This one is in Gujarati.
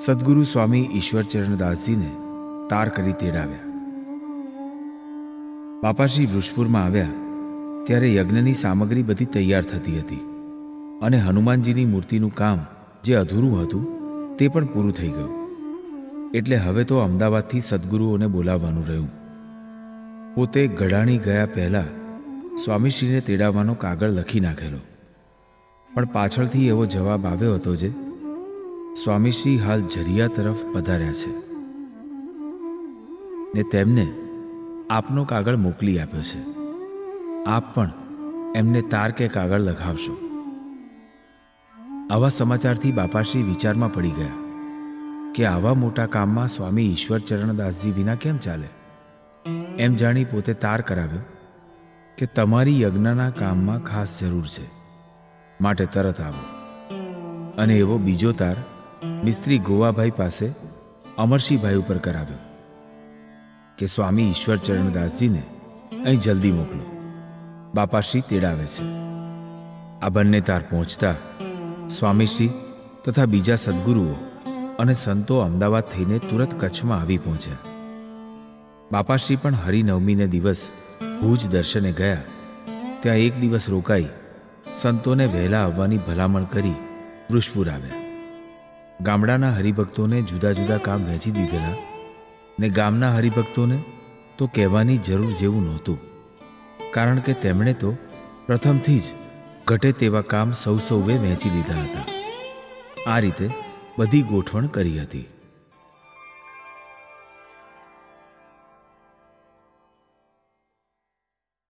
સદગુરુ સ્વામી ઈશ્વરચરણદાસજીને તાર કરી તેડાવ્યા. બાપાશ્રી વૃષપુરમાં આવ્યા ત્યારે યજ્ઞની સામગ્રી બધી તૈયાર થતી હતી અને હનુમાનજીની મૂર્તિનું કામ જે અધૂરું હતું તે પણ પૂરું થઈ ગયું. એટલે હવે તો અમદાવાદથી સદગુરુઓને બોલાવવાનું રહ્યું. પોતે ગઢાણી ગયા પહેલા સ્વામીશ્રીને તેડાવવાનો કાગળ લખી નાખેલો, પણ પાછળથી એવો જવાબ આવ્યો હતો જે સ્વામીશ્રી હાલ ઝરિયા તરફ પધાર્યા છે ને તેમને આપનો કાગળ મોકલી આપ્યો છે. આપ પણ એમને તાર કે કાગળ લખાવશો. આવા સમાચારથી બાપાશ્રી વિચારમાં પડી ગયા કે આવા મોટા કામમાં સ્વામી ઈશ્વરચરણદાસજી વિના કેમ ચાલે. એમ જાણી પોતે તાર કરાવ્યો કે તમારી યજ્ઞના કામમાં ખાસ જરૂર છે, માટે તરત આવો. અને એવો બીજો તાર મિસ્ત્રી ગોવાભાઈ પાસે અમરસિંહભાઈ ઉપર કરાવ્યો કે સ્વામી ઈશ્વરચરણદાસજીને અહીં જલ્દી મોકલો, બાપાશ્રી તેડાવે છે. આ બંને તાર પહોંચતા સ્વામીશ્રી તથા બીજા સદગુરુઓ અને સંતો અમદાવાદ થઈને તુરત કચ્છમાં આવી પહોંચ્યા. બાપાશ્રી પણ હરિનવમીને દિવસ ભુજ દર્શને ગયા. ત્યાં એક દિવસ રોકાઈ સંતોને વહેલા આવવાની ભલામણ કરી વૃષપુર આવ્યા. ગામડાના હરિભક્તોને જુદા જુદા કામ વહેંચી દીધેલા ને ગામના હરિભક્તોને તો કહેવાની જરૂર જેવું નહોતું, કારણ કે તેમણે તો પ્રથમથી જ ઘટે તેવા કામ સૌએ વહેંચી લીધા હતા. આ રીતે બધી ગોઠવણ કરી હતી.